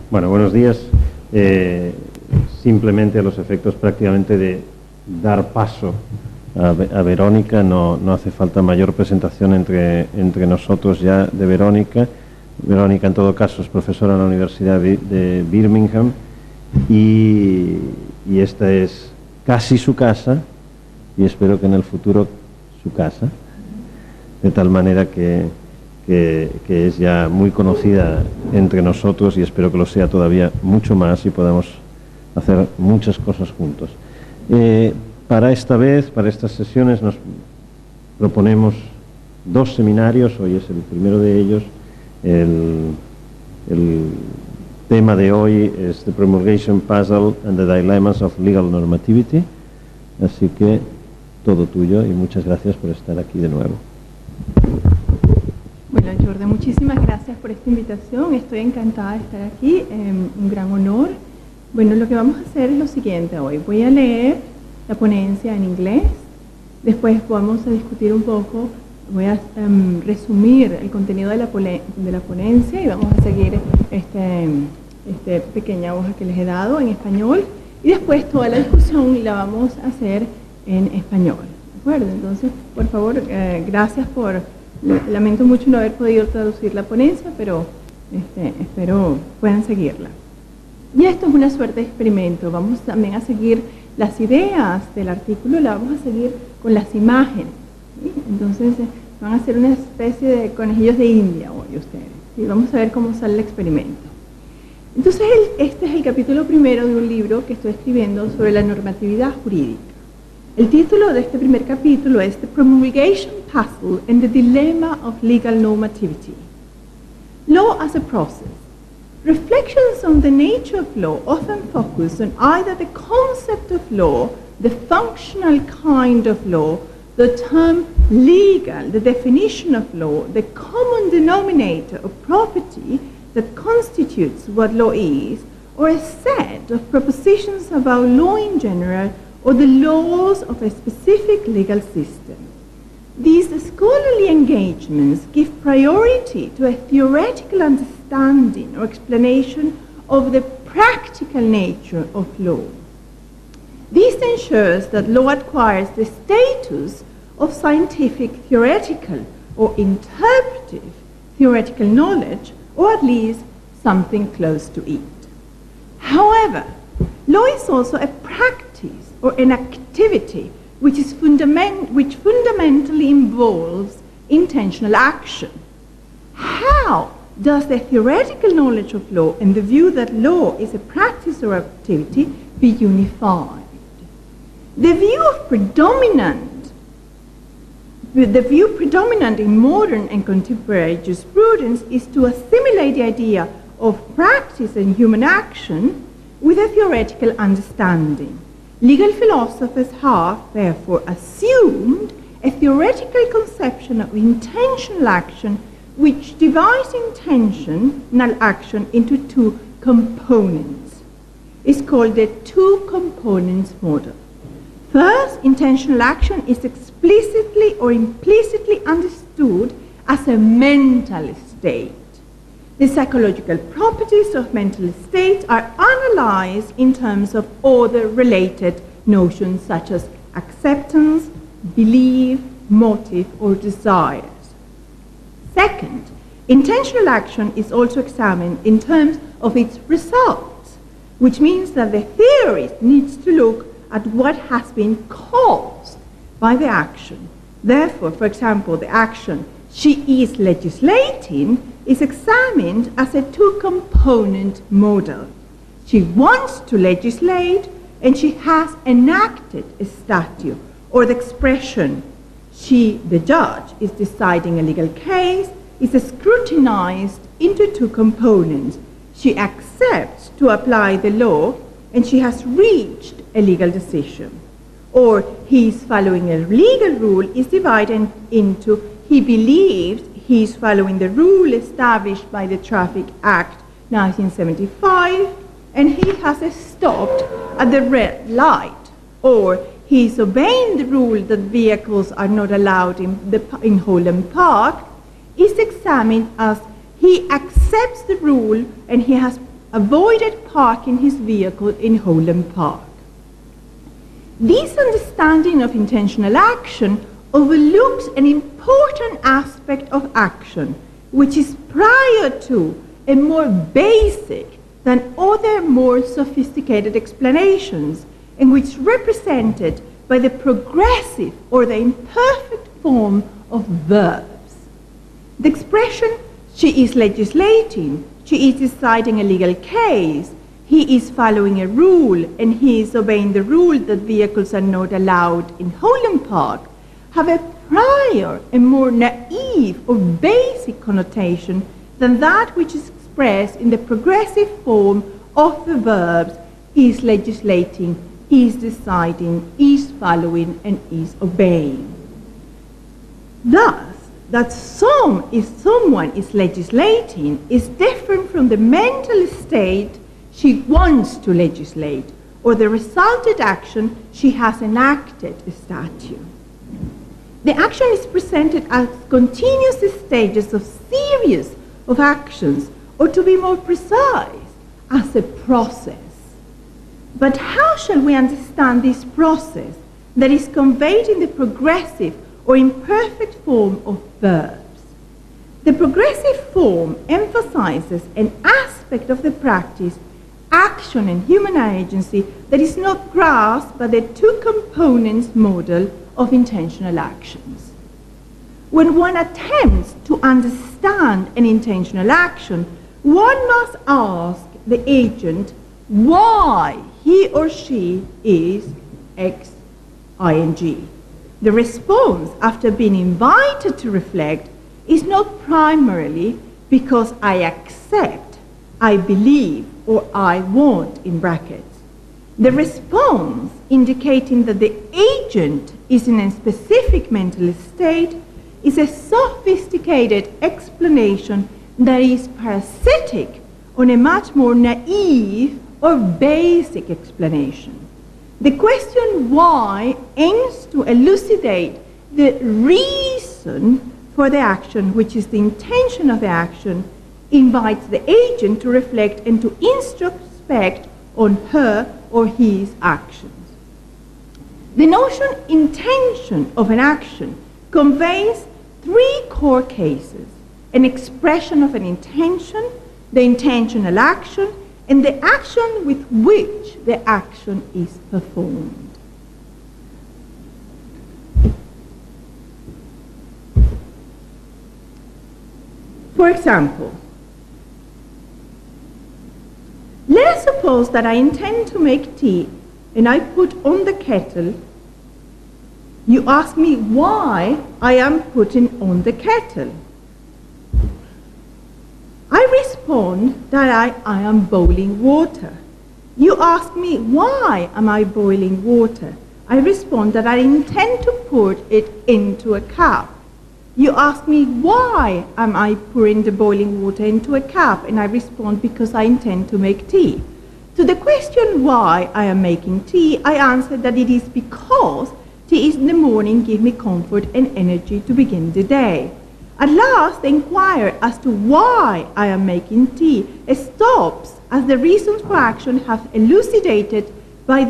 Bueno, buenos días. Simplemente a los efectos prácticamente de dar paso a Verónica, no hace falta mayor presentación entre nosotros ya de Verónica. Verónica, en todo caso, es profesora en la Universidad de Birmingham y esta es casi su casa y espero que en el futuro su casa, de tal manera que es ya muy conocida entre nosotros y espero que lo sea todavía mucho más y podamos hacer muchas cosas juntos. Para esta vez, para estas sesiones, nos proponemos 2 seminarios. Hoy es el primero de ellos. El tema de hoy es The Promulgation Puzzle and the Dilemmas of Legal Normativity. Así que todo tuyo y muchas gracias por estar aquí de nuevo. Bueno, Jordi, muchísimas gracias por esta invitación. Estoy encantada de estar aquí, un gran honor. Bueno, lo que vamos a hacer es lo siguiente hoy. Voy a leer la ponencia en inglés, después vamos a discutir un poco, voy a resumir el contenido de la ponencia y vamos a seguir esta pequeña hoja que les he dado en español y después toda la discusión la vamos a hacer en español. ¿De acuerdo? Entonces, por favor, gracias por... Lamento mucho no haber podido traducir la ponencia, pero espero puedan seguirla. Y esto es una suerte de experimento. Vamos también a seguir las ideas del artículo, la vamos a seguir con las imágenes, ¿sí? Entonces van a ser una especie de conejillos de India hoy ustedes, ¿sí? Vamos a ver cómo sale el experimento. Entonces este es el capítulo primero de un libro que estoy escribiendo sobre la normatividad jurídica. El título de este primer capítulo es The Promulgation Puzzle and the Dilemma of Legal Normativity. Law as a Process. Reflections on the nature of law often focus on either the concept of law, the functional kind of law, the term legal, the definition of law, the common denominator of property that constitutes what law is, or a set of propositions about law in general or the laws of a specific legal system. These scholarly engagements give priority to a theoretical understanding or explanation of the practical nature of law. This ensures that law acquires the status of scientific theoretical or interpretive theoretical knowledge, or at least something close to it. However, law is also a practice or an activity which fundamentally involves intentional action. How does the theoretical knowledge of law and the view that law is a practice or activity be unified? The view predominant in modern and contemporary jurisprudence is to assimilate the idea of practice and human action with a theoretical understanding. Legal philosophers have, therefore, assumed a theoretical conception of intentional action which divides intentional action into 2 components. It's called the 2 components model. First, intentional action is explicitly or implicitly understood as a mental state. The psychological properties of mental states are analyzed in terms of other related notions such as acceptance, belief, motive, or desires. Second, intentional action is also examined in terms of its results, which means that the theorist needs to look at what has been caused by the action. Therefore, for example, the action she is legislating is examined as a 2-component model. She wants to legislate and she has enacted a statute, or the expression she, the judge, is deciding a legal case is scrutinized into 2 components. She accepts to apply the law and she has reached a legal decision. Or he is following a legal rule is divided into he believes he is following the rule established by the Traffic Act 1975 and he has stopped at the red light. Or he is obeying the rule that vehicles are not allowed in Holland Park, is examined as he accepts the rule and he has avoided parking his vehicle in Holland Park. This understanding of intentional action overlooks an important aspect of action, which is prior to and more basic than other more sophisticated explanations, and which is represented by the progressive or the imperfect form of verbs. The expression, she is legislating, she is deciding a legal case, he is following a rule, and he is obeying the rule that vehicles are not allowed in Holland Park, have a prior and more naive or basic connotation than that which is expressed in the progressive form of the verbs is legislating, is deciding, is following, and is obeying. Thus, that someone is legislating is different from the mental state she wants to legislate, or the resulted action she has enacted a statute. The action is presented as continuous stages of series of actions, or to be more precise, as a process. But how shall we understand this process that is conveyed in the progressive or imperfect form of verbs? The progressive form emphasizes an aspect of the practice, action and human agency that is not grasped by the two components model of intentional actions. When one attempts to understand an intentional action, one must ask the agent why he or she is X, ing. The response, after being invited to reflect, is not primarily because I accept, I believe, or I want, in brackets. The response, indicating that the agent is in a specific mental state, is a sophisticated explanation that is parasitic on a much more naive or basic explanation. The question why aims to elucidate the reason for the action, which is the intention of the action, invites the agent to reflect and to introspect on her or his actions. The notion intention of an action conveys three core cases: an expression of an intention, the intentional action, and the action with which the action is performed. For example, let us suppose that I intend to make tea and I put on the kettle. You ask me why I am putting on the kettle. I respond that I am boiling water. You ask me why am I boiling water. I respond that I intend to put it into a cup. You ask me why am I pouring the boiling water into a cup, and I respond because I intend to make tea. To the question why I am making tea, I answer that it is because tea in the morning gives me comfort and energy to begin the day. At last, the inquiry as to why I am making tea stops as the reasons for action have been elucidated by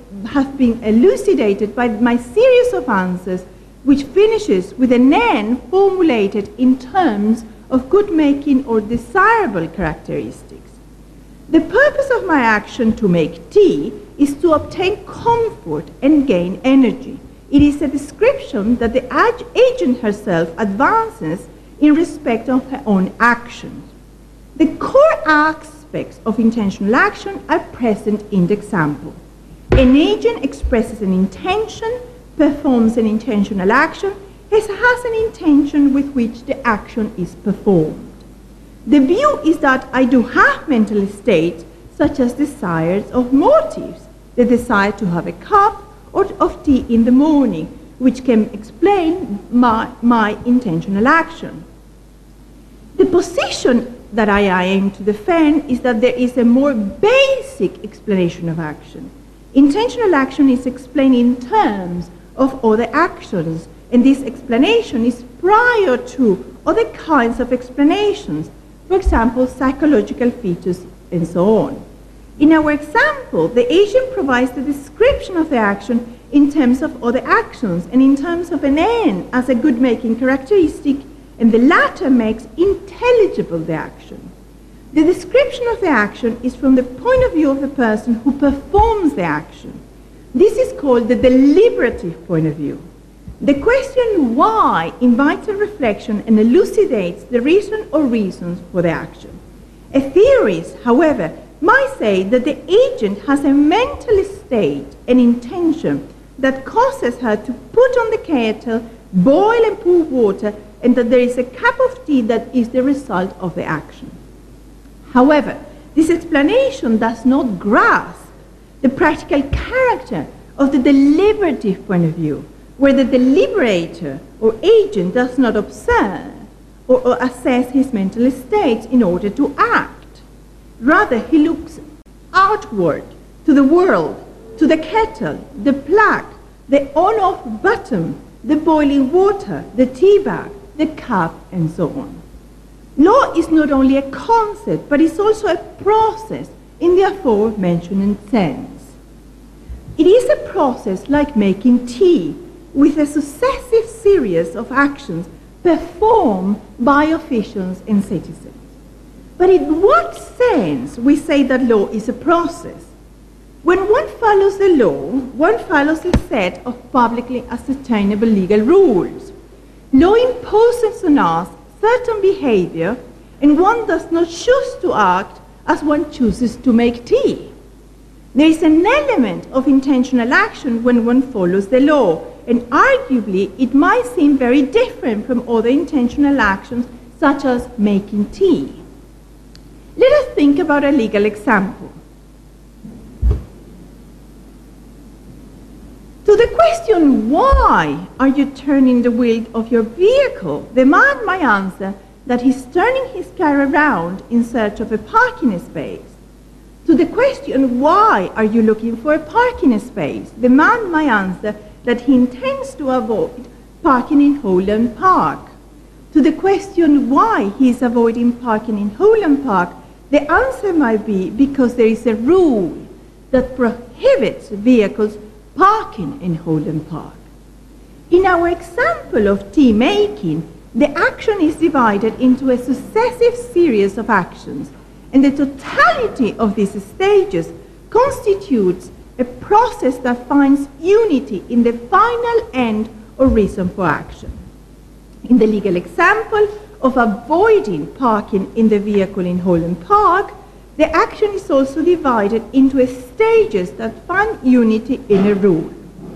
my series of answers, which finishes with an end formulated in terms of good-making or desirable characteristics. The purpose of my action to make tea is to obtain comfort and gain energy. It is a description that the agent herself advances in respect of her own actions. The core aspects of intentional action are present in the example. An agent expresses an intention, performs an intentional action, has an intention with which the action is performed. The view is that I do have mental states such as desires of motives, the desire to have a cup of tea in the morning, which can explain my intentional action. The position that I aim to defend is that there is a more basic explanation of action. Intentional action is explained in terms of other actions, and this explanation is prior to other kinds of explanations, for example, psychological features and so on. In our example, the agent provides the description of the action in terms of other actions and in terms of an end as a good-making characteristic, and the latter makes intelligible the action. The description of the action is from the point of view of the person who performs the action. This is called the deliberative point of view. The question why invites a reflection and elucidates the reason or reasons for the action. A theorist, however, might say that the agent has a mental state and intention that causes her to put on the kettle, boil and pour water, and that there is a cup of tea that is the result of the action. However, this explanation does not grasp the practical character of the deliberative point of view, where the deliberator or agent does not observe or assess his mental state in order to act. Rather, he looks outward to the world, to the kettle, the plug, the on-off button, the boiling water, the tea bag, the cup, and so on. Law is not only a concept, but it's also a process in the aforementioned sense. It is a process like making tea, with a successive series of actions performed by officials and citizens. But in what sense we say that law is a process? When one follows the law, one follows a set of publicly ascertainable legal rules. Law imposes on us certain behavior, and one does not choose to act as one chooses to make tea. There is an element of intentional action when one follows the law, and arguably it might seem very different from other intentional actions such as making tea. Let us think about a legal example. To the question, why are you turning the wheel of your vehicle, the man might answer that he's turning his car around in search of a parking space. To the question, why are you looking for a parking space, the man might answer that he intends to avoid parking in Holland Park. To the question why he is avoiding parking in Holland Park, the answer might be because there is a rule that prohibits vehicles parking in Holland Park. In our example of tea making, the action is divided into a successive series of actions, and the totality of these stages constitutes a process that finds unity in the final end or reason for action. In the legal example of avoiding parking in the vehicle in Holland Park, the action is also divided into stages that find unity in a rule.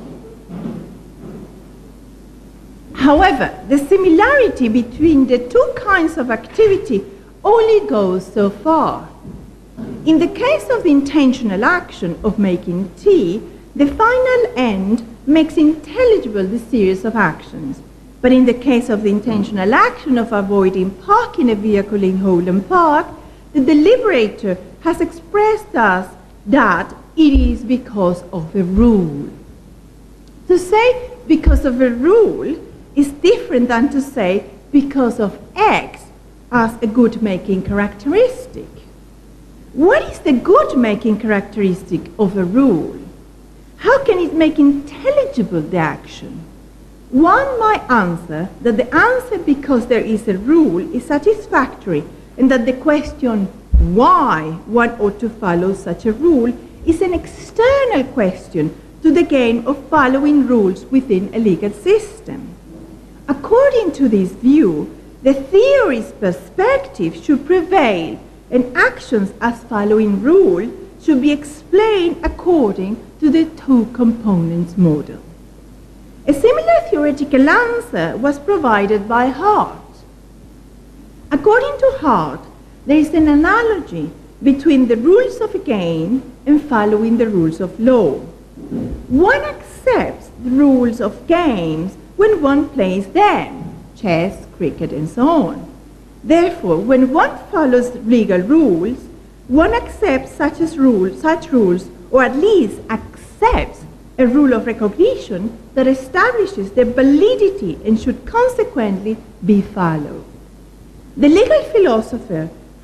However, the similarity between the two kinds of activity only goes so far. In the case of the intentional action of making tea, the final end makes intelligible the series of actions. But in the case of the intentional action of avoiding parking a vehicle in Holland Park, the deliberator has expressed thus that it is because of a rule. To say because of a rule is different than to say because of X as a good-making characteristic. What is the good-making characteristic of a rule? How can it make intelligible the action? One might answer that the answer because there is a rule is satisfactory, and that the question why one ought to follow such a rule is an external question to the game of following rules within a legal system. According to this view, the theory's perspective should prevail, and actions as following rule should be explained according to the two components model. A similar theoretical answer was provided by Hart. According to Hart, there is an analogy between the rules of a game and following the rules of law. One accepts the rules of games when one plays them, chess, cricket, and so on. Therefore, when one follows legal rules, one accepts such rules, or at least accepts a rule of recognition that establishes their validity and should consequently be followed. The legal philosopher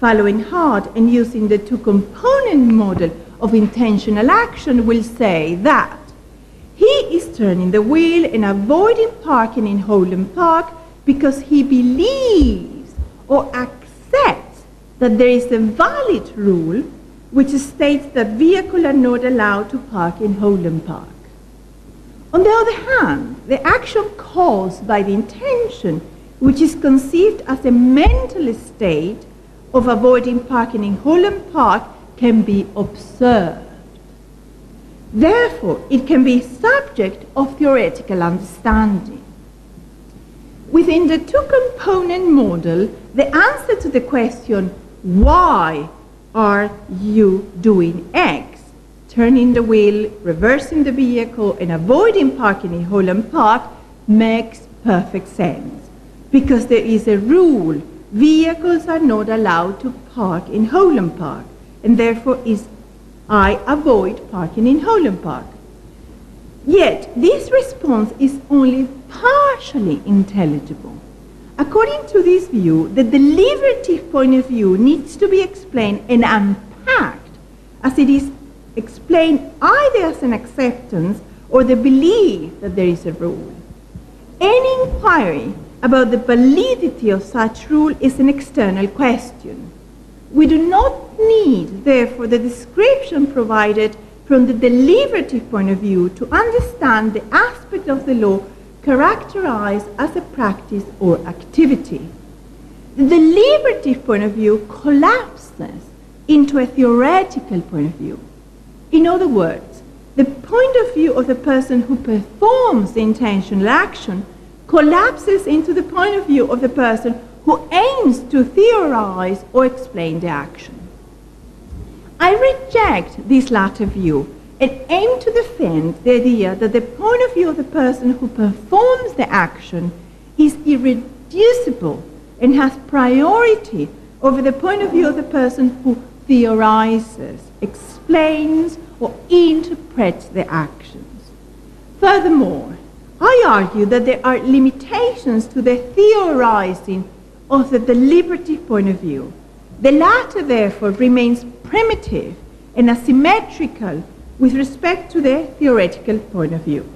following hard and using the two-component model of intentional action will say that he is turning the wheel and avoiding parking in Holland Park because he believes or accepts that there is a valid rule which states that vehicles are not allowed to park in Holland Park. On the other hand, the action caused by the intention, which is conceived as a mental state of avoiding parking in Holland Park, can be observed. Therefore, it can be subject of theoretical understanding. Within the two-component model, the answer to the question, why are you doing X, turning the wheel, reversing the vehicle, and avoiding parking in Holland Park, makes perfect sense. Because there is a rule, vehicles are not allowed to park in Holland Park, and therefore I avoid parking in Holland Park. Yet, this response is only partially intelligible. According to this view, the deliberative point of view needs to be explained and unpacked as it is explained either as an acceptance or the belief that there is a rule. Any inquiry about the validity of such rule is an external question. We do not need, therefore, the description provided from the deliberative point of view to understand the aspect of the law characterized as a practice or activity. The deliberative point of view collapses into a theoretical point of view. In other words, the point of view of the person who performs the intentional action collapses into the point of view of the person who aims to theorize or explain the action. I reject this latter view and aim to defend the idea that the point of view of the person who performs the action is irreducible and has priority over the point of view of the person who theorizes, explains, or interprets the actions. Furthermore, I argue that there are limitations to the theorizing of the deliberative point of view. The latter, therefore, remains primitive and asymmetrical with respect to the theoretical point of view.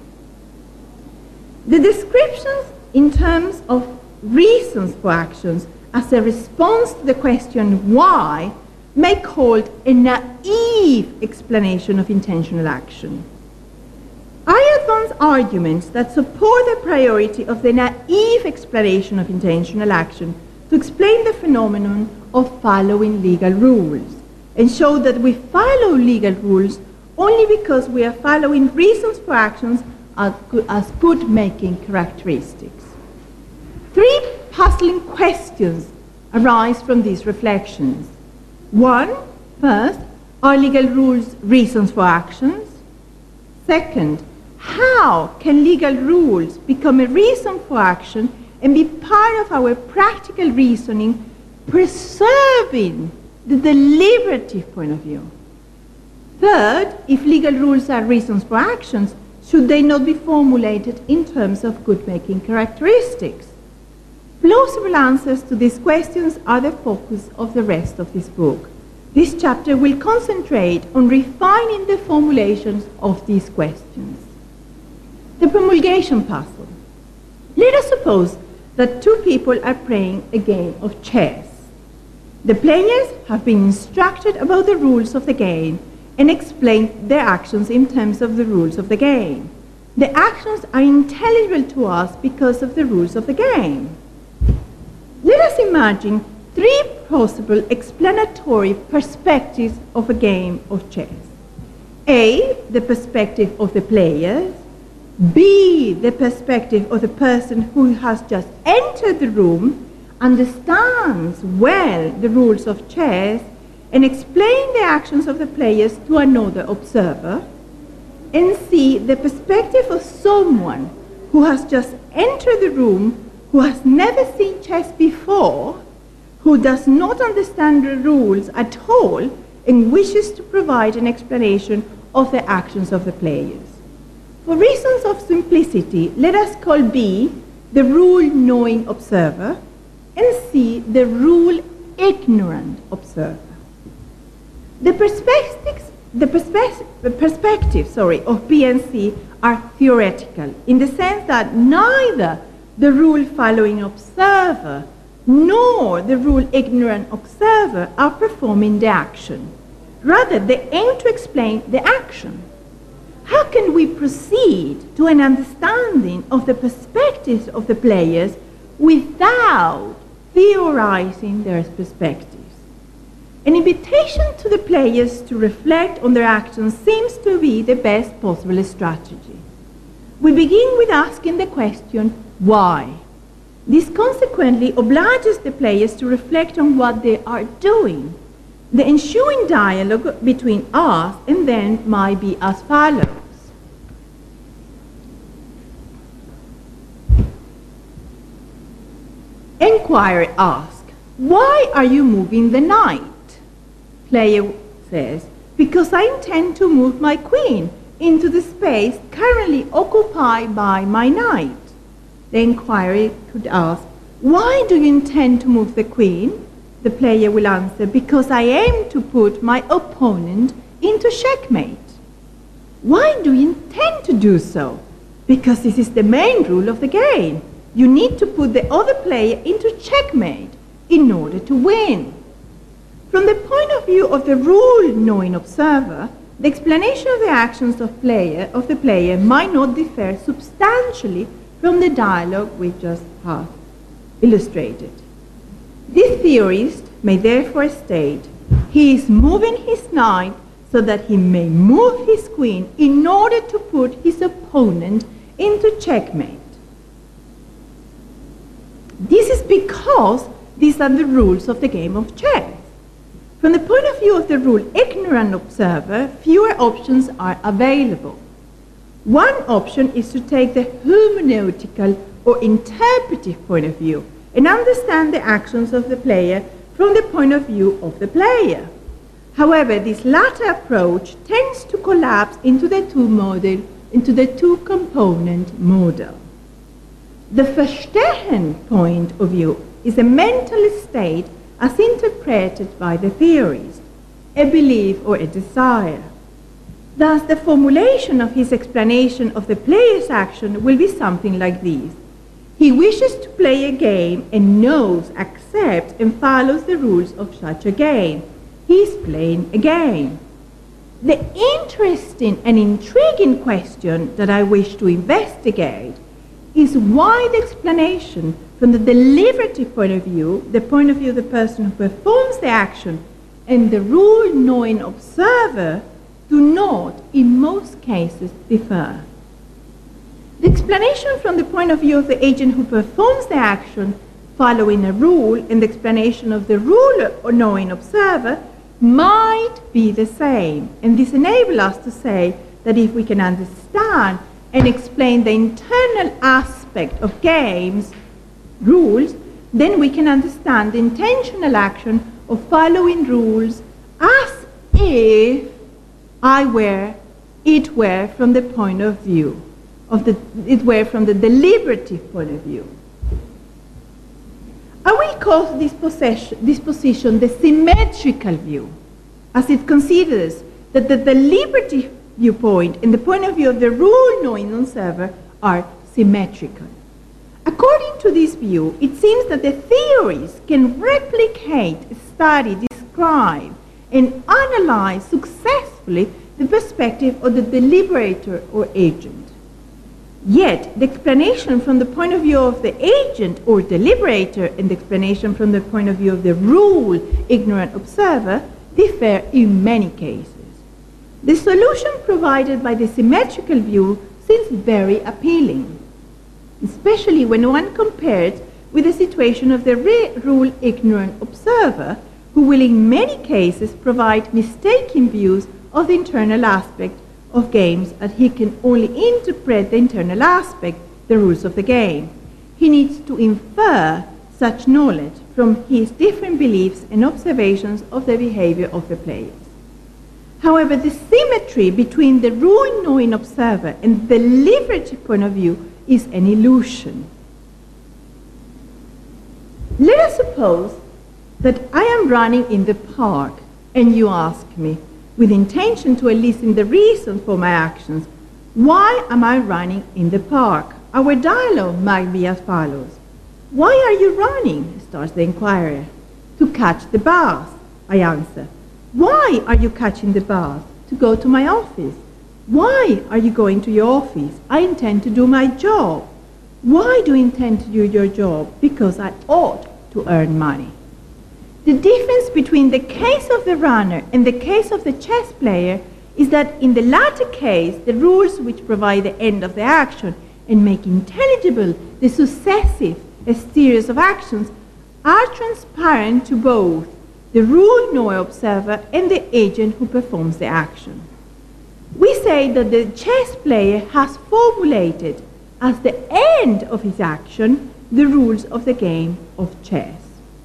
The descriptions in terms of reasons for actions as a response to the question why may be called a naive explanation of intentional action. I advance arguments that support the priority of the naive explanation of intentional action to explain the phenomenon of following legal rules, and show that we follow legal rules only because we are following reasons for actions as good-making characteristics. Three puzzling questions arise from these reflections. One, first, are legal rules reasons for actions? Second, how can legal rules become a reason for action and be part of our practical reasoning, preserving the deliberative point of view? Third, if legal rules are reasons for actions, should they not be formulated in terms of good-making characteristics? Plausible answers to these questions are the focus of the rest of this book. This chapter will concentrate on refining the formulations of these questions. The promulgation puzzle. Let us suppose that two people are playing a game of chess. The players have been instructed about the rules of the game and explained their actions in terms of the rules of the game. The actions are intelligible to us because of the rules of the game. Let us imagine three possible explanatory perspectives of a game of chess. A, the perspective of the players. B, the perspective of the person who has just entered the room, understands well the rules of chess, and explain the actions of the players to another observer. And C, the perspective of someone who has just entered the room, who has never seen chess before, who does not understand the rules at all, and wishes to provide an explanation of the actions of the players. For reasons of simplicity, let us call B the rule-knowing observer, and C the rule ignorant observer. The perspectives of B and C are theoretical in the sense that neither the rule-following observer nor the rule-ignorant observer are performing the action. Rather, they aim to explain the action. How can we proceed to an understanding of the perspectives of the players without theorizing their perspectives? An invitation to the players to reflect on their actions seems to be the best possible strategy. We begin with asking the question, why? This consequently obliges the players to reflect on what they are doing. The ensuing dialogue between us and them might be as follows. Enquirer asks, why are you moving the knight? Player says, because I intend to move my queen into the space currently occupied by my knight. The enquirer could ask, why do you intend to move the queen? The player will answer, because I aim to put my opponent into checkmate. Why do you intend to do so? Because this is the main rule of the game. You need to put the other player into checkmate in order to win. From the point of view of the rule-knowing observer, the explanation of the actions of the player might not differ substantially from the dialogue we just have illustrated. This theorist may therefore state, he is moving his knight so that he may move his queen in order to put his opponent into checkmate. This is because these are the rules of the game of chess. From the point of view of the rule-ignorant observer, fewer options are available. One option is to take the hermeneutical or interpretive point of view and understand the actions of the player from the point of view of the player. However, this latter approach tends to collapse into the two-component model. The Verstehen point of view is a mental state as interpreted by the theorist, a belief or a desire. Thus, the formulation of his explanation of the player's action will be something like this. He wishes to play a game and knows, accepts, and follows the rules of such a game. He is playing a game. The interesting and intriguing question that I wish to investigate is why the explanation from the deliberative point of view, the point of view of the person who performs the action, and the rule-knowing observer do not, in most cases, differ. The explanation from the point of view of the agent who performs the action following a rule and the explanation of the rule-knowing observer might be the same. And this enables us to say that if we can understand and explain the internal aspect of games, rules, then we can understand the intentional action of following rules as if it were from the point of view from the deliberative point of view. I will call this position the symmetrical view, as it considers that the deliberative viewpoint and the point of view of the rule-knowing observer are symmetrical. According to this view, it seems that the theories can replicate, study, describe, and analyze successfully the perspective of the deliberator or agent. Yet, the explanation from the point of view of the agent or deliberator and the explanation from the point of view of the rule-ignorant observer differ in many cases. The solution provided by the symmetrical view seems very appealing, especially when one compares with the situation of the rule-ignorant observer, who will in many cases provide mistaken views of the internal aspect of games, as he can only interpret the internal aspect, the rules of the game. He needs to infer such knowledge from his different beliefs and observations of the behavior of the players. However, the symmetry between the rule-knowing observer and the deliberative point of view is an illusion. Let us suppose that I am running in the park, and you ask me, with intention to elicit the reason for my actions, why am I running in the park? Our dialogue might be as follows. Why are you running? Starts the inquirer. To catch the bus, I answer. Why are you catching the bus? To go to my office. Why are you going to your office? I intend to do my job. Why do you intend to do your job? Because I ought to earn money. The difference between the case of the runner and the case of the chess player is that in the latter case, the rules which provide the end of the action and make intelligible the successive series of actions are transparent to both the rule-knowing observer and the agent who performs the action. We say that the chess player has formulated as the end of his action the rules of the game of chess.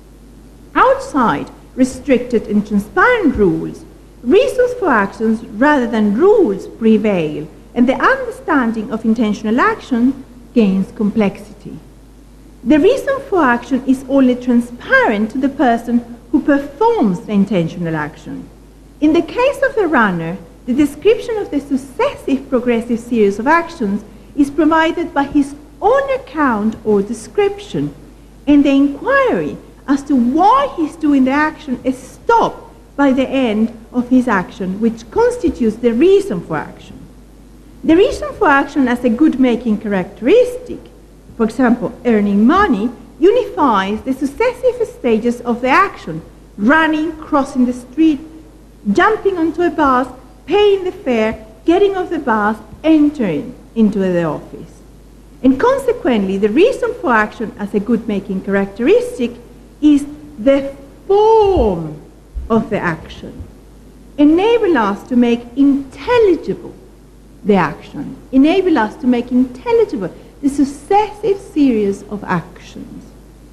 Outside restricted and transparent rules, reasons for actions rather than rules prevail, and the understanding of intentional action gains complexity. The reason for action is only transparent to the person who performs the intentional action. In the case of the runner, the description of the successive progressive series of actions is provided by his own account or description, and the inquiry as to why he's doing the action is stopped by the end of his action, which constitutes the reason for action. The reason for action as a good-making characteristic, for example, earning money, unifies the successive stages of the action: running, crossing the street, jumping onto a bus, paying the fare, getting off the bus, entering into the office. And consequently, the reason for action as a good-making characteristic is the form of the action. Enable us to make intelligible the action. Enable us to make intelligible the successive series of actions.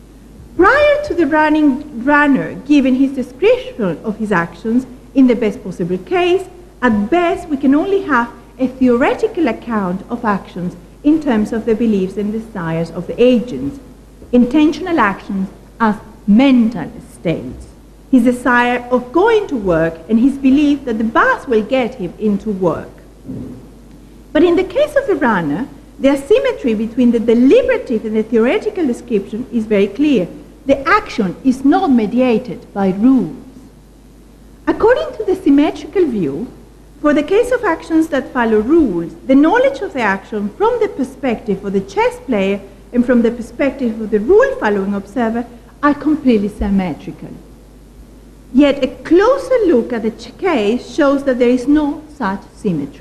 Prior to the runner giving his description of his actions, in the best possible case, at best we can only have a theoretical account of actions in terms of the beliefs and desires of the agents, intentional actions as mental states, his desire of going to work and his belief that the bus will get him into work. But in the case of the runner, the asymmetry between the deliberative and the theoretical description is very clear. The action is not mediated by rules. According to the symmetrical view, for the case of actions that follow rules, the knowledge of the action from the perspective of the chess player and from the perspective of the rule-following observer are completely symmetrical. Yet a closer look at the case shows that there is no such symmetry.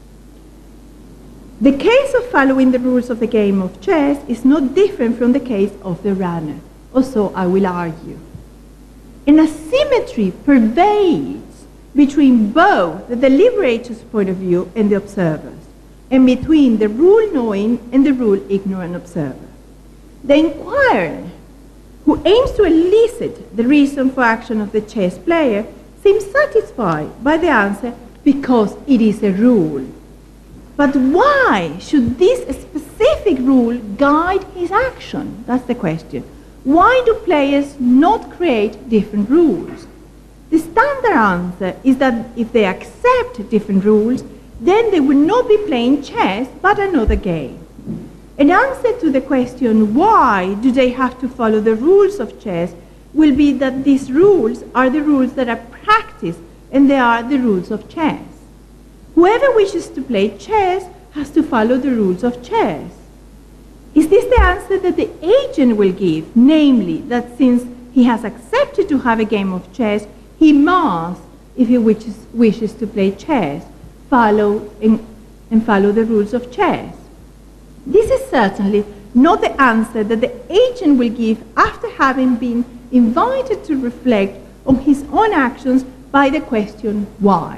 The case of following the rules of the game of chess is not different from the case of the runner, or so I will argue. An asymmetry pervades between both the deliberator's point of view and the observer's, and between the rule-knowing and the rule-ignorant observer. The inquirer, who aims to elicit the reason for action of the chess player, seems satisfied by the answer because it is a rule. But why should this specific rule guide his action? That's the question. Why do players not create different rules? The standard answer is that if they accept different rules, then they will not be playing chess but another game. An answer to the question, why do they have to follow the rules of chess, will be that these rules are the rules that are practiced and they are the rules of chess. Whoever wishes to play chess has to follow the rules of chess. Is this the answer that the agent will give, namely that since he has accepted to have a game of chess, he must, if he wishes to play chess, follow the rules of chess? This is certainly not the answer that the agent will give after having been invited to reflect on his own actions by the question, why?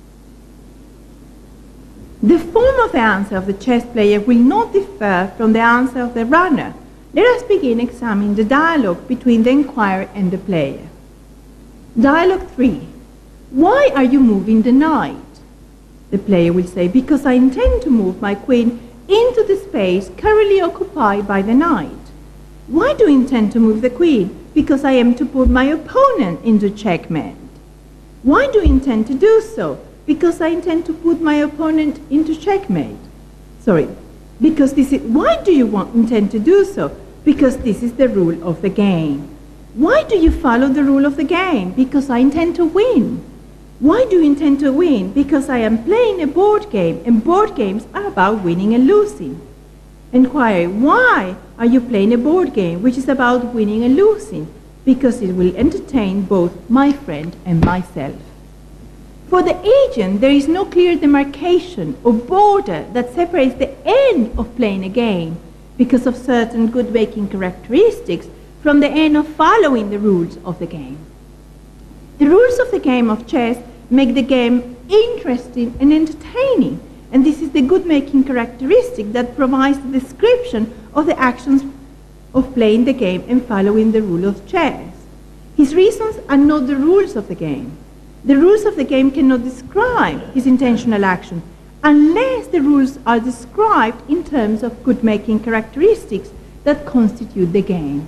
The form of the answer of the chess player will not differ from the answer of the runner. Let us begin examining the dialogue between the inquirer and the player. Dialogue 3. Why are you moving the knight? The player will say, because I intend to move my queen into the space currently occupied by the knight. Why do you intend to move the queen? because I am to put my opponent into checkmate. Why do you intend to do so? Because I intend to put my opponent into checkmate. Sorry, because this is, why do you intend to do so? Because this is the rule of the game. Why do you follow the rule of the game? Because I intend to win. Why do you intend to win? Because I am playing a board game, and board games are about winning and losing. Inquiry, why are you playing a board game which is about winning and losing? Because it will entertain both my friend and myself. For the agent, there is no clear demarcation or border that separates the end of playing a game because of certain good-making characteristics from the end of following the rules of the game. The rules of the game of chess make the game interesting and entertaining, and this is the good-making characteristic that provides the description of the actions of playing the game and following the rule of chess. His reasons are not the rules of the game. The rules of the game cannot describe his intentional action unless the rules are described in terms of good-making characteristics that constitute the game.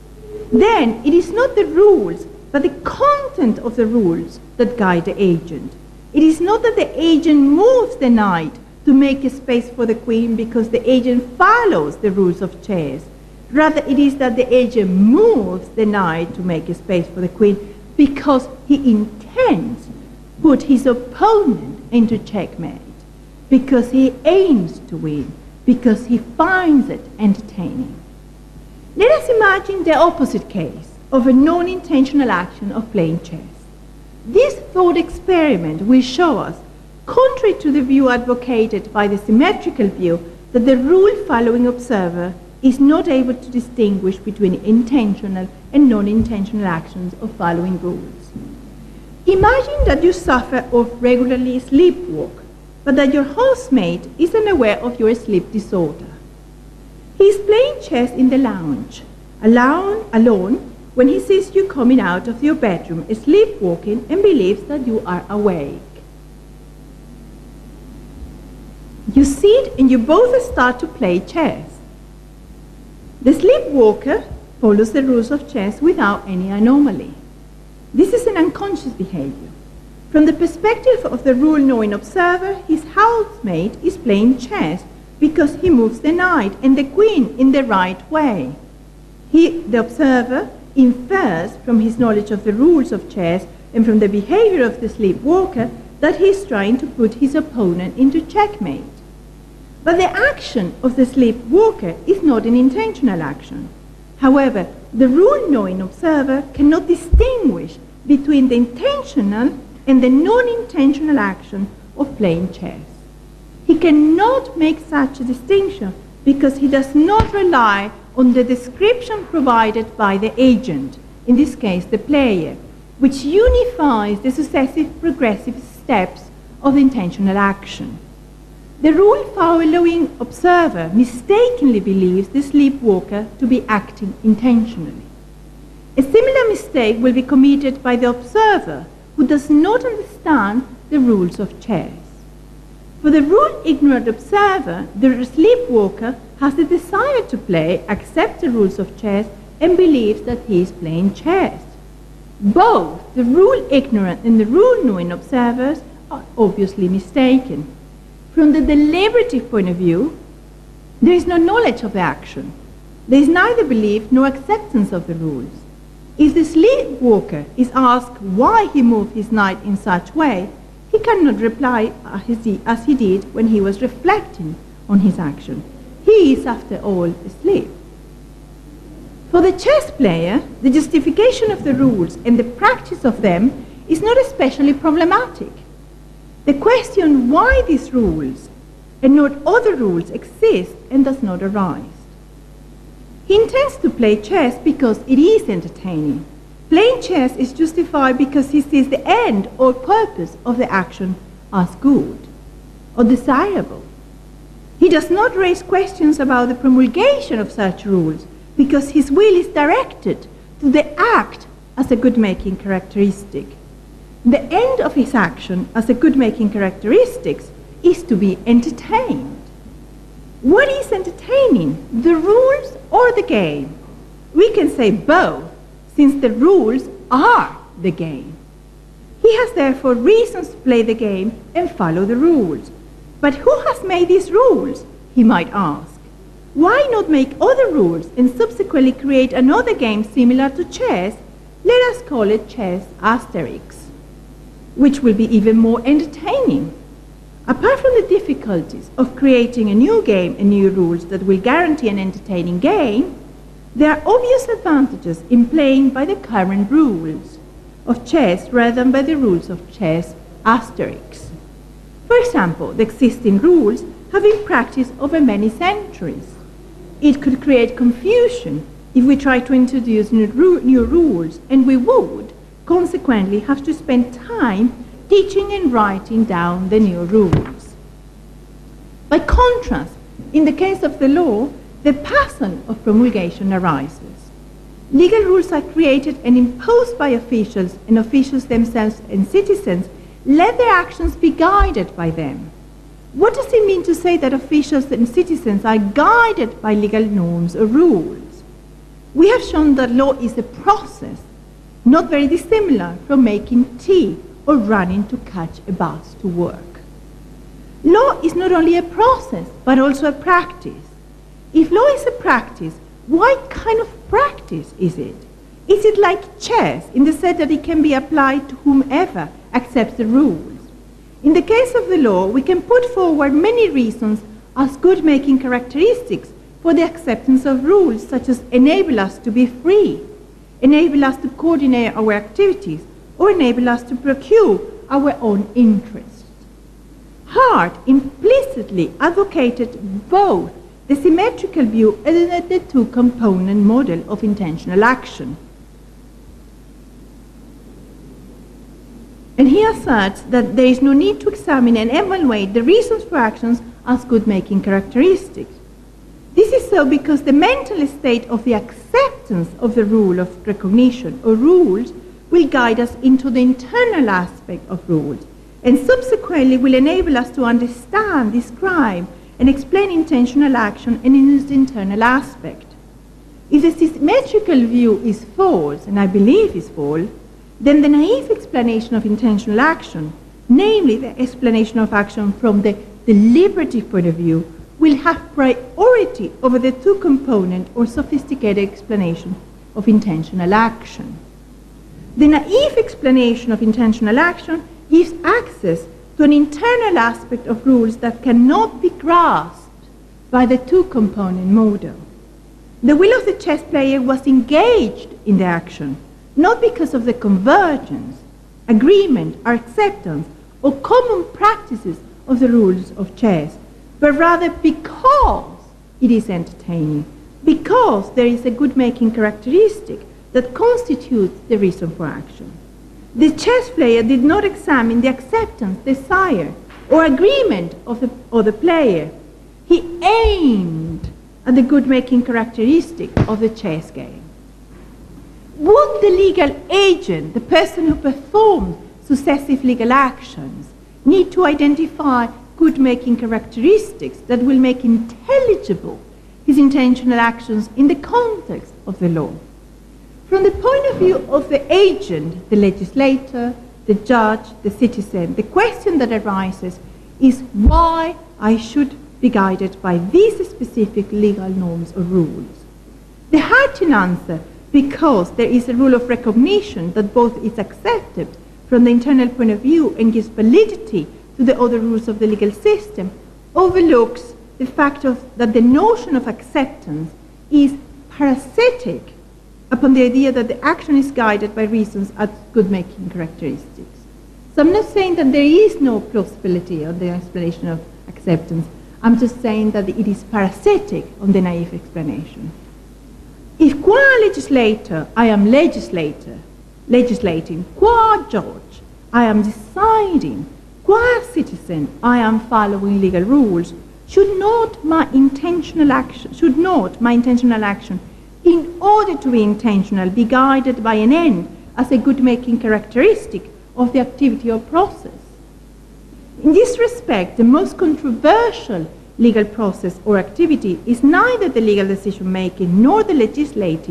Then it is not the rules, but the content of the rules that guide the agent. It is not that the agent moves the knight to make a space for the queen because the agent follows the rules of chess. Rather, it is that the agent moves the knight to make a space for the queen because he intends to put his opponent into checkmate, because he aims to win, because he finds it entertaining. Let us imagine the opposite case of a non-intentional action of playing chess. This thought experiment will show us, contrary to the view advocated by the symmetrical view, that the rule-following observer is not able to distinguish between intentional and non-intentional actions of following rules. Imagine that you suffer of regularly sleepwalk, but that your housemate is unaware of your sleep disorder. He is playing chess in the lounge, alone, when he sees you coming out of your bedroom sleepwalking and believes that you are awake. You sit and you both start to play chess. The sleepwalker follows the rules of chess without any anomaly. This is an unconscious behavior. From the perspective of the rule-knowing observer, his housemate is playing chess because he moves the knight and the queen in the right way. The observer, infers from his knowledge of the rules of chess and from the behavior of the sleepwalker that he is trying to put his opponent into checkmate. But the action of the sleepwalker is not an intentional action. However, the rule-knowing observer cannot distinguish between the intentional and the non-intentional action of playing chess. He cannot make such a distinction because he does not rely on the description provided by the agent, in this case the player, which unifies the successive progressive steps of intentional action. The rule-following observer mistakenly believes the sleepwalker to be acting intentionally. A similar mistake will be committed by the observer who does not understand the rules of chess. For the rule-ignorant observer, the sleepwalker has the desire to play, accepts the rules of chess, and believes that he is playing chess. Both the rule-ignorant and the rule-knowing observers are obviously mistaken. From the deliberative point of view, there is no knowledge of the action. There is neither belief nor acceptance of the rules. If the sleepwalker is asked why he moved his knight in such way, he cannot reply as he did when he was reflecting on his action. He is, after all, asleep. For the chess player, the justification of the rules and the practice of them is not especially problematic. The question why these rules and not other rules exist and does not arise. He intends to play chess because it is entertaining. Playing chess is justified because he sees the end or purpose of the action as good or desirable. He does not raise questions about the promulgation of such rules because his will is directed to the act as a good-making characteristic. The end of his action as a good-making characteristic is to be entertained. What is entertaining, the rules or the game? We can say both, since the rules are the game. He has therefore reasons to play the game and follow the rules. But who has made these rules? He might ask. Why not make other rules and subsequently create another game similar to chess? Let us call it Chess Asterix, which will be even more entertaining. Apart from the difficulties of creating a new game and new rules that will guarantee an entertaining game, there are obvious advantages in playing by the current rules of chess rather than by the rules of Chess Asterix. For example, the existing rules have been practiced over many centuries. It could create confusion if we try to introduce new rules, and we would consequently have to spend time teaching and writing down the new rules. By contrast, in the case of the law, the pattern of promulgation arises. Legal rules are created and imposed by officials, and officials themselves and citizens let their actions be guided by them. What does it mean to say that officials and citizens are guided by legal norms or rules? We have shown that law is a process, not very dissimilar from making tea or running to catch a bus to work. Law is not only a process, but also a practice. If law is a practice, what kind of practice is it? Is it like chess in the sense that it can be applied to whomever accepts the rules? In the case of the law, we can put forward many reasons as good-making characteristics for the acceptance of rules, such as enable us to be free, enable us to coordinate our activities, or enable us to procure our own interests. Hart implicitly advocated both the symmetrical view and the two-component model of intentional action. And he asserts that there is no need to examine and evaluate the reasons for actions as good-making characteristics. This is so because the mental state of the acceptance of the rule of recognition or rules will guide us into the internal aspect of rules, and subsequently will enable us to understand, describe, and explain intentional action and in its internal aspect. If the symmetrical view is false, and I believe is false, then the naive explanation of intentional action, namely the explanation of action from the deliberative point of view, will have priority over the two-component or sophisticated explanation of intentional action. The naive explanation of intentional action gives access to an internal aspect of rules that cannot be grasped by the two-component model. The will of the chess player was engaged in the action, not because of the convergence, agreement, or acceptance, or common practices of the rules of chess, but rather because it is entertaining, because there is a good-making characteristic that constitutes the reason for action. The chess player did not examine the acceptance, desire, or agreement of the other player. He aimed at the good-making characteristic of the chess game. Would the legal agent, the person who performed successive legal actions, need to identify good-making characteristics that will make intelligible his intentional actions in the context of the law? From the point of view of the agent, the legislator, the judge, the citizen, the question that arises is why I should be guided by these specific legal norms or rules. The Hartian answer, because there is a rule of recognition that both is accepted from the internal point of view and gives validity to the other rules of the legal system, overlooks the fact that the notion of acceptance is parasitic upon the idea that the action is guided by reasons as good-making characteristics. So I'm not saying that there is no plausibility on the explanation of acceptance. I'm just saying that it is parasitic on the naive explanation. If qua legislator I am legislating, qua judge I am deciding, qua citizen I am following legal rules, should not my intentional action, in order to be intentional, be guided by an end as a good-making characteristic of the activity or process? In this respect, the most controversial legal process or activity is neither the legal decision-making nor the legislating,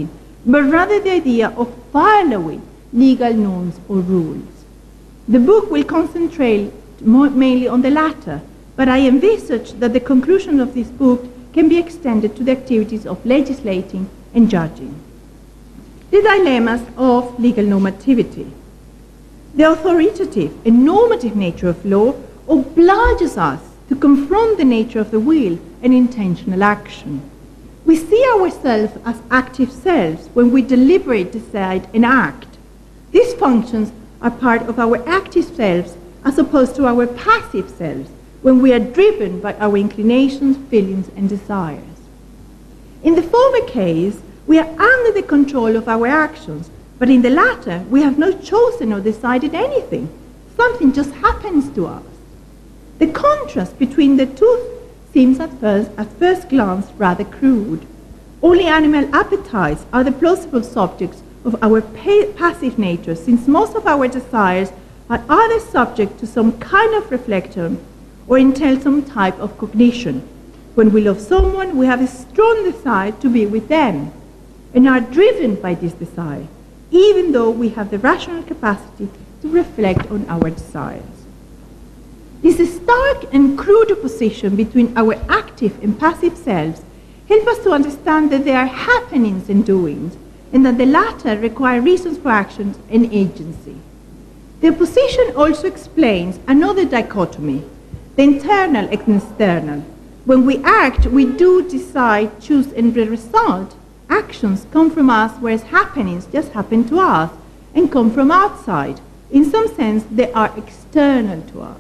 but rather the idea of following legal norms or rules. The book will concentrate mainly on the latter, but I envisage that the conclusion of this book can be extended to the activities of legislating and judging. The dilemmas of legal normativity. The authoritative and normative nature of law obliges us to confront the nature of the will and intentional action. We see ourselves as active selves when we deliberate, decide, and act. These functions are part of our active selves as opposed to our passive selves when we are driven by our inclinations, feelings, and desires. In the former case, we are under the control of our actions, but in the latter, we have not chosen or decided anything. Something just happens to us. The contrast between the two seems at first glance rather crude. Only animal appetites are the plausible subjects of our passive nature, since most of our desires are either subject to some kind of reflection or entail some type of cognition. When we love someone, we have a strong desire to be with them and are driven by this desire, even though we have the rational capacity to reflect on our desires. This stark and crude opposition between our active and passive selves helps us to understand that there are happenings and doings, and that the latter require reasons for actions and agency. The opposition also explains another dichotomy, the internal and external. When we act, we do, decide, choose, and the result, actions come from us, whereas happenings just happen to us and come from outside. In some sense, they are external to us.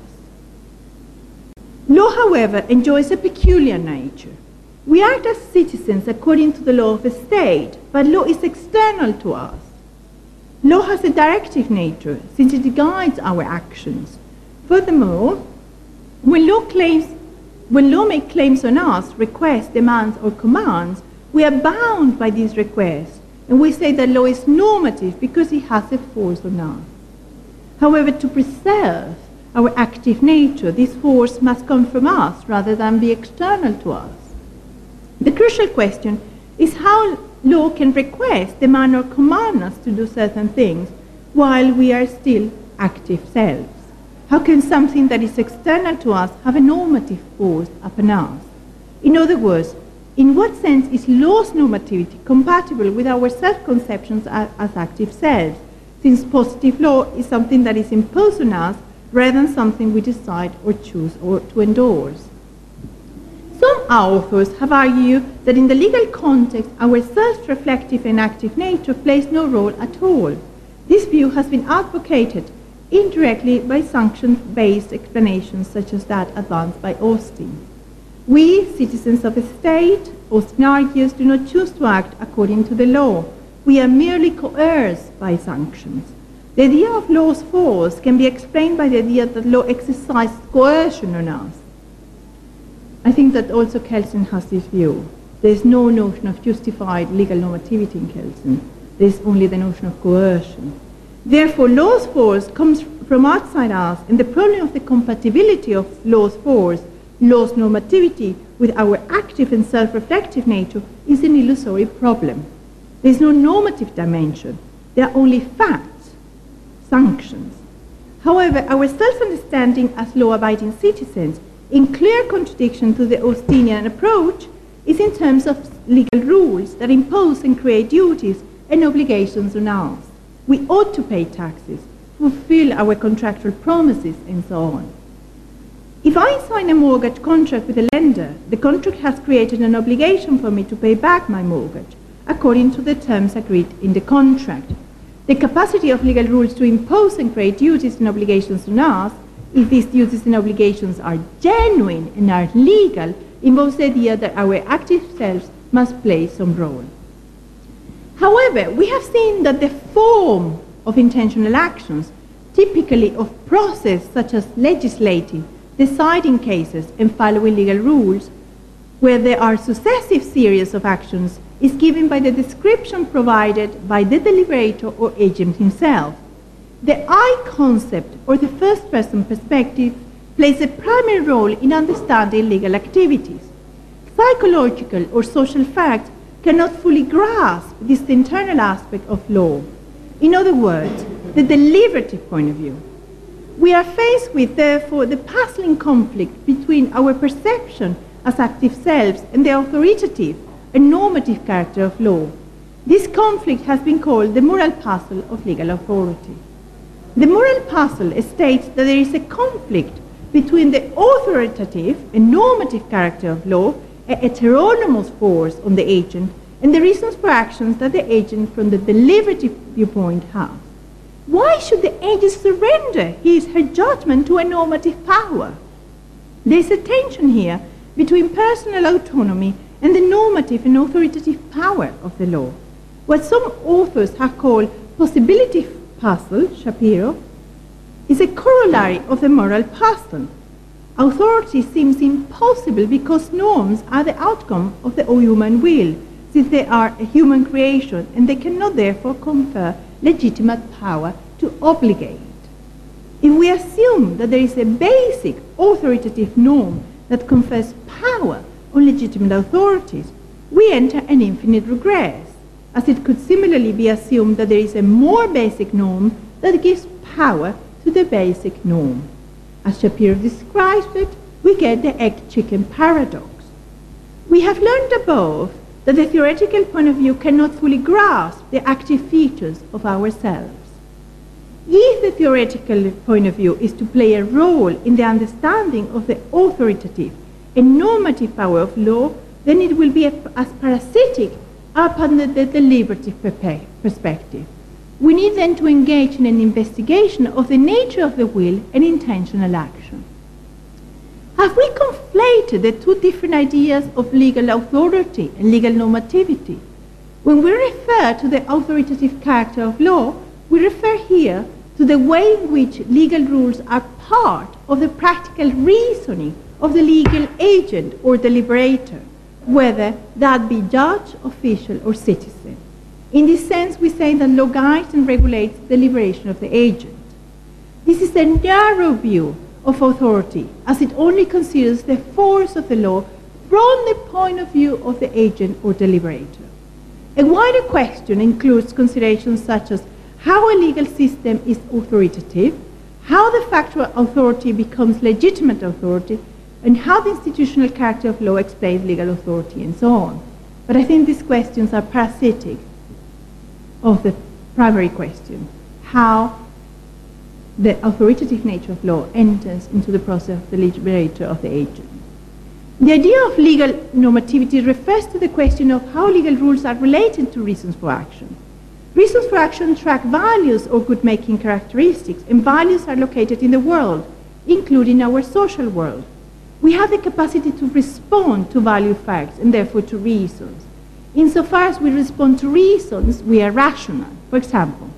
Law, however, enjoys a peculiar nature. We act as citizens according to the law of the state, but law is external to us. Law has a directive nature, since it guides our actions. Furthermore, when law makes claims on us, requests, demands, or commands, we are bound by these requests, and we say that law is normative because it has a force on us. However, to preserve our active nature, this force must come from us rather than be external to us. The crucial question is how law can request, demand, or command us to do certain things while we are still active selves. How can something that is external to us have a normative force upon us? In other words, in what sense is law's normativity compatible with our self-conceptions as active selves, since positive law is something that is imposed on us rather than something we decide or choose or to endorse? Some authors have argued that in the legal context, our self-reflective and active nature plays no role at all. This view has been advocated indirectly by sanction-based explanations such as that advanced by Austin. We, citizens of a state, Austin argues, do not choose to act according to the law. We are merely coerced by sanctions. The idea of law's force can be explained by the idea that law exercises coercion on us. I think that also Kelsen has this view. There is no notion of justified legal normativity in Kelsen. There is only the notion of coercion. Therefore, law's force comes from outside us, and the problem of the compatibility of law's force, law's normativity, with our active and self-reflective nature is an illusory problem. There is no normative dimension. There are only facts, sanctions. However, our self-understanding as law-abiding citizens, in clear contradiction to the Austinian approach, is in terms of legal rules that impose and create duties and obligations on us. We ought to pay taxes, fulfill our contractual promises, and so on. If I sign a mortgage contract with a lender, the contract has created an obligation for me to pay back my mortgage, according to the terms agreed in the contract. The capacity of legal rules to impose and create duties and obligations on us, if these duties and obligations are genuine and are legal, involves the idea that our active selves must play some role. However, we have seen that the form of intentional actions, typically of process such as legislating, deciding cases, and following legal rules, where there are successive series of actions, is given by the description provided by the deliberator or agent himself. The I concept, or the first-person perspective, plays a primary role in understanding legal activities. Psychological or social facts cannot fully grasp this internal aspect of law. In other words, the deliberative point of view. We are faced with, therefore, the puzzling conflict between our perception as active selves and the authoritative and normative character of law. This conflict has been called the moral puzzle of legal authority. The moral puzzle states that there is a conflict between the authoritative and normative character of law, a heteronomous force on the agent, and the reasons for actions that the agent from the deliberative viewpoint has. Why should the agent surrender her judgment to a normative power? There is a tension here between personal autonomy and the normative and authoritative power of the law. What some authors have called possibility puzzle, Shapiro, is a corollary of the moral puzzle. Authority seems impossible because norms are the outcome of the human will, since they are a human creation and they cannot therefore confer legitimate power to obligate. If we assume that there is a basic authoritative norm that confers power on legitimate authorities, we enter an infinite regress, as it could similarly be assumed that there is a more basic norm that gives power to the basic norm. As Shapiro describes it, we get the egg-chicken paradox. We have learned above that the theoretical point of view cannot fully grasp the active features of ourselves. If the theoretical point of view is to play a role in the understanding of the authoritative and normative power of law, then it will be as parasitic upon the deliberative perspective. We need then to engage in an investigation of the nature of the will and intentional action. Have we conflated the two different ideas of legal authority and legal normativity? When we refer to the authoritative character of law, we refer here to the way in which legal rules are part of the practical reasoning of the legal agent or deliberator, whether that be judge, official, or citizen. In this sense, we say that law guides and regulates the deliberation of the agent. This is a narrow view of authority, as it only considers the force of the law from the point of view of the agent or deliberator. A wider question includes considerations such as how a legal system is authoritative, how the factual authority becomes legitimate authority, and how the institutional character of law explains legal authority, and so on. But I think these questions are parasitic of the primary question, how the authoritative nature of law enters into the process of the deliberator of the agent. The idea of legal normativity refers to the question of how legal rules are related to reasons for action. Reasons for action track values or good-making characteristics, and values are located in the world, including our social world. We have the capacity to respond to value facts and therefore to reasons. Insofar as we respond to reasons, we are rational. For example,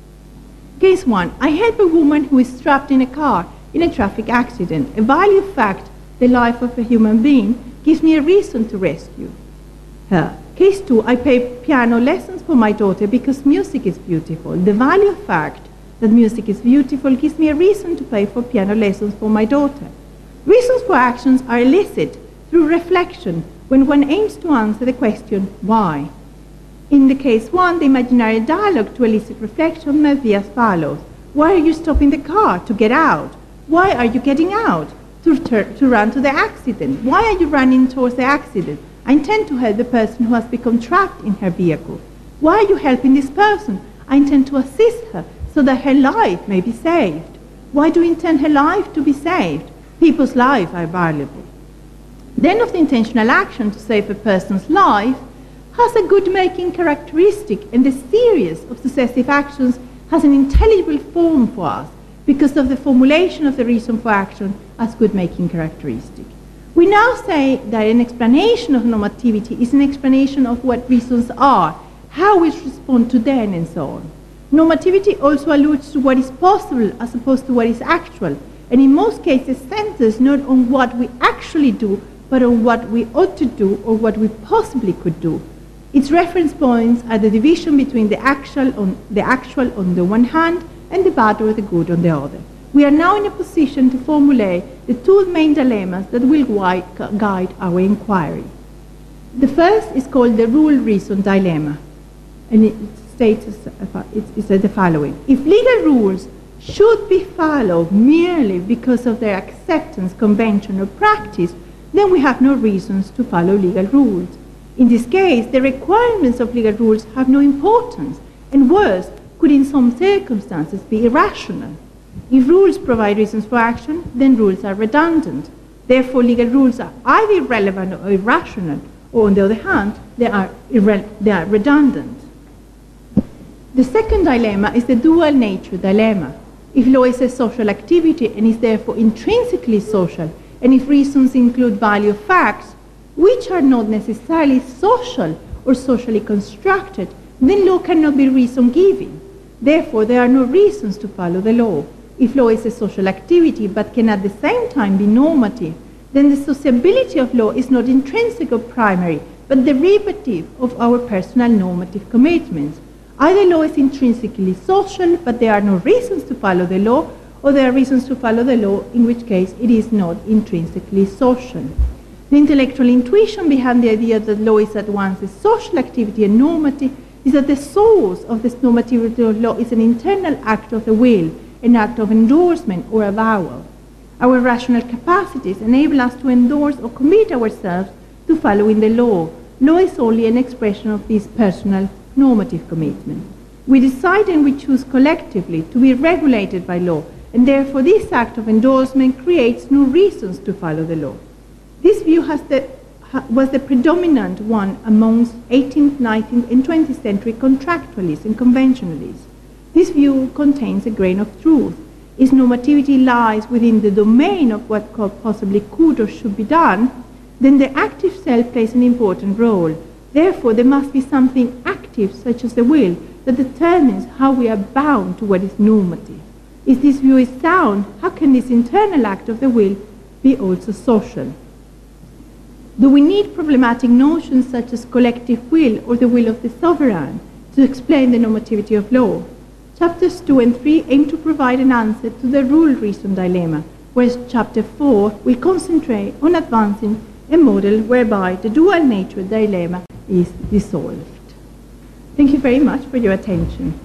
case 1, I help a woman who is trapped in a car in a traffic accident. A value fact, the life of a human being, gives me a reason to rescue her. Case 2, I pay piano lessons for my daughter because music is beautiful. The value fact that music is beautiful gives me a reason to pay for piano lessons for my daughter. Reasons for actions are elicited through reflection when one aims to answer the question, why? In the case 1, the imaginary dialogue to elicit reflection may be as follows. Why are you stopping the car? To get out. Why are you getting out? To run to the accident. Why are you running towards the accident? I intend to help the person who has become trapped in her vehicle. Why are you helping this person? I intend to assist her so that her life may be saved. Why do you intend her life to be saved? People's lives are valuable. Then of the intentional action to save a person's life has a good-making characteristic, and the series of successive actions has an intelligible form for us because of the formulation of the reason for action as good-making characteristic. We now say that an explanation of normativity is an explanation of what reasons are, how we respond to them, and so on. Normativity also alludes to what is possible as opposed to what is actual, and in most cases centers not on what we actually do, but on what we ought to do or what we possibly could do. Its reference points are the division between the actual on the one hand and the bad or the good on the other. We are now in a position to formulate the two main dilemmas that will guide our inquiry. The first is called the rule-reason dilemma, and it states the following. If legal rules should be followed merely because of their acceptance, convention, or practice, then we have no reasons to follow legal rules. In this case, the requirements of legal rules have no importance, and worse, could in some circumstances be irrational. If rules provide reasons for action, then rules are redundant. Therefore, legal rules are either irrelevant or irrational, or on the other hand, they are redundant. The second dilemma is the dual nature dilemma. If law is a social activity and is therefore intrinsically social, and if reasons include value of facts, which are not necessarily social or socially constructed, then law cannot be reason-giving. Therefore, there are no reasons to follow the law. If law is a social activity but can at the same time be normative, then the sociability of law is not intrinsic or primary, but derivative of our personal normative commitments. Either law is intrinsically social, but there are no reasons to follow the law, or there are reasons to follow the law, in which case it is not intrinsically social. The intellectual intuition behind the idea that law is at once a social activity and normative is that the source of this normativity of law is an internal act of the will, an act of endorsement or avowal. Our rational capacities enable us to endorse or commit ourselves to following the law. Law is only an expression of this personal normative commitment. We decide and we choose collectively to be regulated by law, and therefore this act of endorsement creates no reasons to follow the law. This view was the predominant one amongst 18th, 19th, and 20th century contractualists and conventionalists. This view contains a grain of truth. Its normativity lies within the domain of what possibly could or should be done, then the active self plays an important role. Therefore, there must be something active, such as the will, that determines how we are bound to what is normative. If this view is sound, how can this internal act of the will be also social? Do we need problematic notions such as collective will or the will of the sovereign to explain the normativity of law? Chapters 2 and 3 aim to provide an answer to the rule-reason dilemma, whereas Chapter 4 will concentrate on advancing a model whereby the dual nature dilemma is dissolved. Thank you very much for your attention.